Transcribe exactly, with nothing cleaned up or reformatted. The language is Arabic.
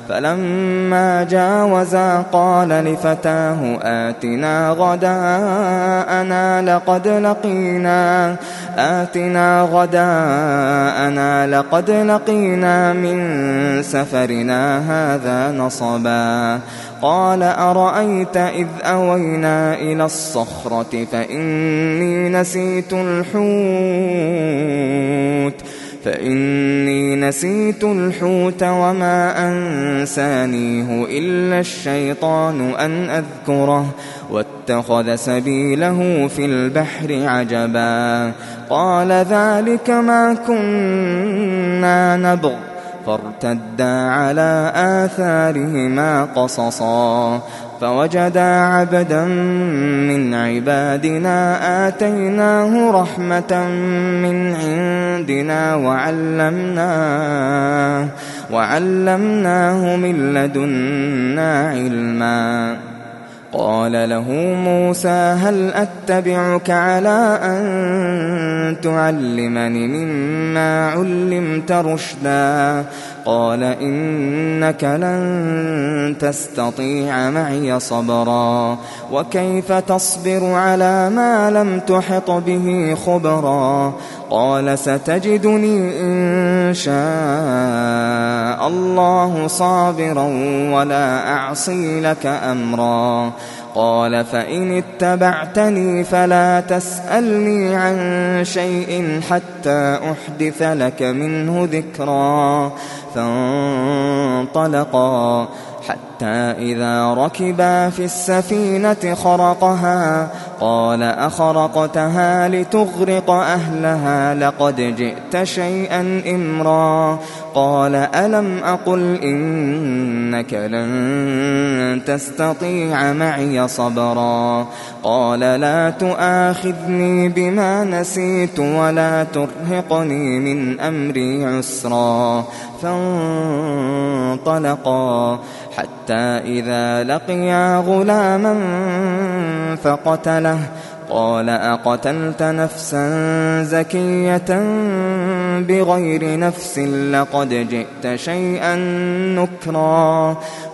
فلما جاوزا قال لفتاه آتنا غداءنا لقد لقينا آتنا غداءنا لقد لقينا من سفرنا هذا نصبا قال أرأيت إذ أوينا إلى الصخرة فإني نسيت الحوت فإني نسيت الحوت وما أنسانيه إلا الشيطان أن أذكره واتخذ سبيله في البحر عجبا قال ذلك ما كنا نبغ فارتدا على آثارهما قصصا فوجدا عبدا من عبادنا آتيناه رحمة من عندنا وعلمناه, وعلمناه من لدنا علما قال له موسى هل أتبعك على أن تعلمني مما علمت رشدا قال إنك لن تستطيع معي صبرا وكيف تصبر على ما لم تحط به خبرا قال ستجدني إن شاء الله صابرا ولا أعصي لك أمرا قال فإن اتبعتني فلا تسألني عن شيء حتى أحدث لك منه ذكرا فانطلقا حتى إذا ركبا في السفينة خرقها قال أخرقتها لتغرق أهلها لقد جئت شيئا إمرا قال ألم أقل إنك لن تستطيع معي صبرا قال لا تؤاخذني بما نسيت ولا ترهقني من أمري عسرا فانطلقا حتى إذا لقيا غلاما فقتله قال أقتلت نفسا زكية بغير نفس لقد جئت شيئا نكرا